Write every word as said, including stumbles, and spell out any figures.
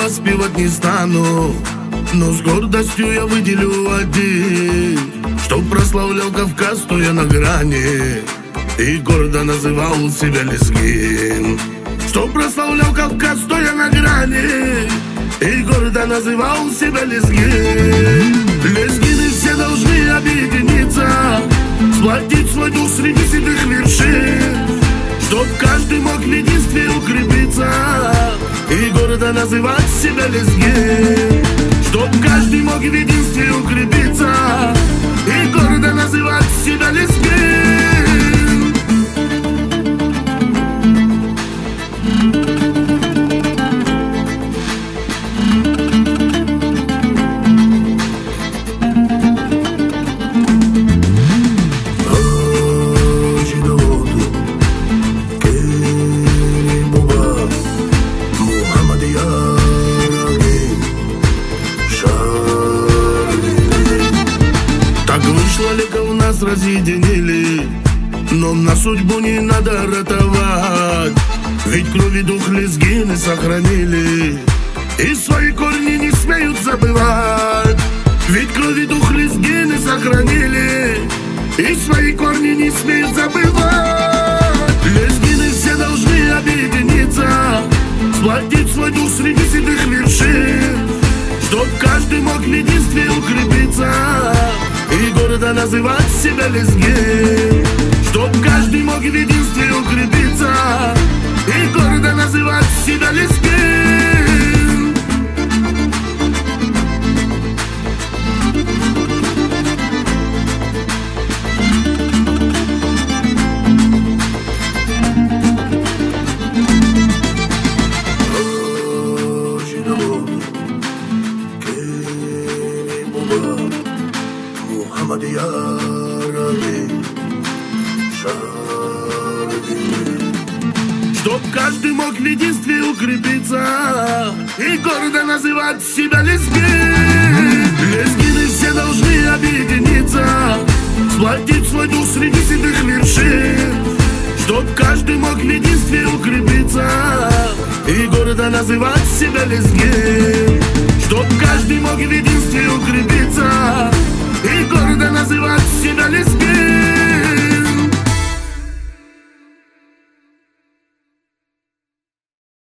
воспевать не стану, но с гордостью я выделю один, чтоб прославлял Кавказ, стоя на грани, и гордо называл себя лезгин. Чтоб прославлял Кавказ, стоя на грани, и гордо называл себя лезгин. Лезгины все должны объединиться, сплотить свой дух среди седых вершин, чтоб каждый мог в единстве укрепиться и гордо называть себя лезгин. Чтоб каждый мог в единстве укрепиться и гордо называть себя лезгин. Легков нас разъединили, но на судьбу не надо ратовать, ведь кровь и дух лезгины сохранили и свои корни не смеют забывать. Ведь кровь и дух лезгины сохранили и свои корни не смеют забывать. Лезгины все должны объединиться, сплотить свой дух среди седых вершин, чтоб каждый мог в единстве укрепиться и гордо называть себя лезгин. Чтоб каждый мог в единстве укрепиться и гордо называть себя лезгин. Чтоб каждый мог в единстве укрепиться и гордо называть себя лезгин. Лезгины все должны объединиться, сплотить свой дух среди седых вершин, чтоб каждый мог в единстве укрепиться и гордо называть себя лезгин. Чтоб каждый мог в единстве укрепиться и гордо называть себя лезгин.